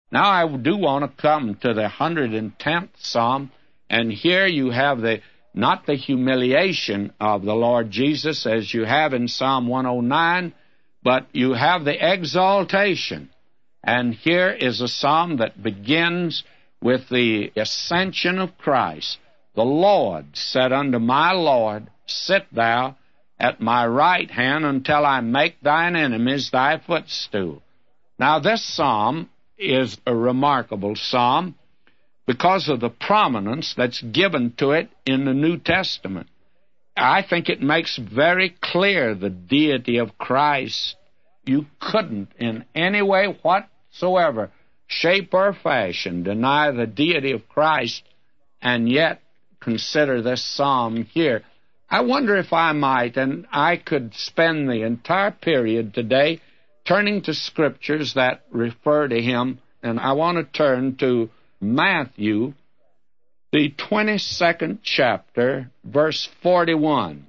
Now I do want to come to the 110th Psalm, and here you have not the humiliation of the Lord Jesus as you have in Psalm 109, but you have the exaltation. And here is a psalm that begins with the ascension of Christ. The Lord said unto my Lord, Sit thou at my right hand until I make thine enemies thy footstool. Now this psalm is a remarkable psalm because of the prominence that's given to it in the New Testament. I think it makes very clear the deity of Christ. You couldn't in any way whatsoever, shape or fashion, deny the deity of Christ and yet consider this psalm here. I wonder if I might, and I could spend the entire period today turning to scriptures that refer to him, and I want to turn to Matthew, the 22nd chapter, verse 41.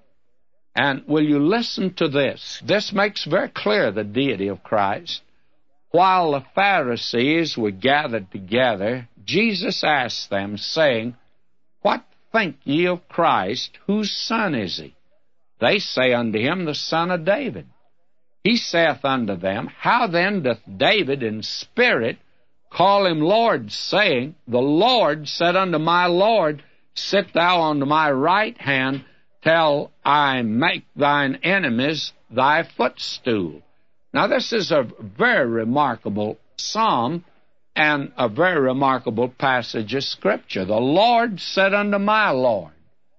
And will you listen to this? This makes very clear the deity of Christ. While the Pharisees were gathered together, Jesus asked them, saying, What think ye of Christ? Whose son is he? They say unto him, The son of David. He saith unto them, How then doth David in spirit call him Lord, saying, The Lord said unto my Lord, Sit thou on my right hand, till I make thine enemies thy footstool. Now this is a very remarkable psalm and a very remarkable passage of Scripture. The Lord said unto my Lord,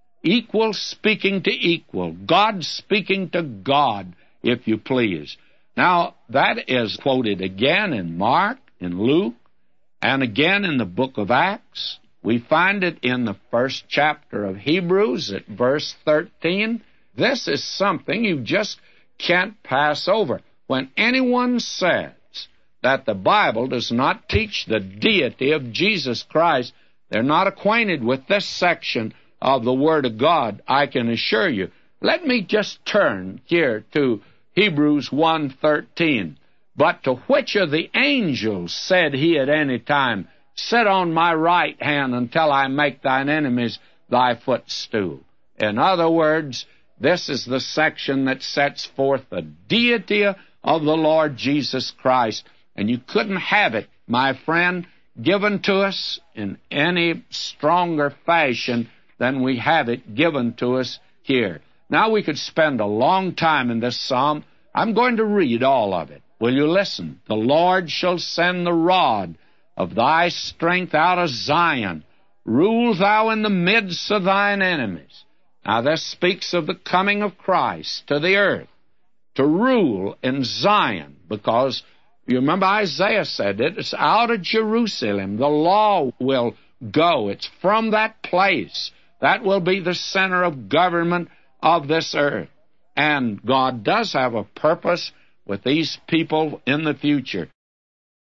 equal speaking to equal, God speaking to God, if you please. Now, that is quoted again in Mark, in Luke, and again in the book of Acts. We find it in the first chapter of Hebrews at verse 13. This is something you just can't pass over. When anyone says that the Bible does not teach the deity of Jesus Christ, they're not acquainted with this section of the Word of God, I can assure you. Let me just turn here to Hebrews 1:13. But to which of the angels said he at any time, Sit on my right hand until I make thine enemies thy footstool? In other words, this is the section that sets forth the deity of the Lord Jesus Christ. And you couldn't have it, my friend, given to us in any stronger fashion than we have it given to us here. Now we could spend a long time in this psalm. I'm going to read all of it. Will you listen? The Lord shall send the rod of thy strength out of Zion. Rule thou in the midst of thine enemies. Now this speaks of the coming of Christ to the earth, to rule in Zion, because you remember Isaiah said it. It's out of Jerusalem. The law will go. It's from that place. That will be the center of government of this earth. And God does have a purpose with these people in the future.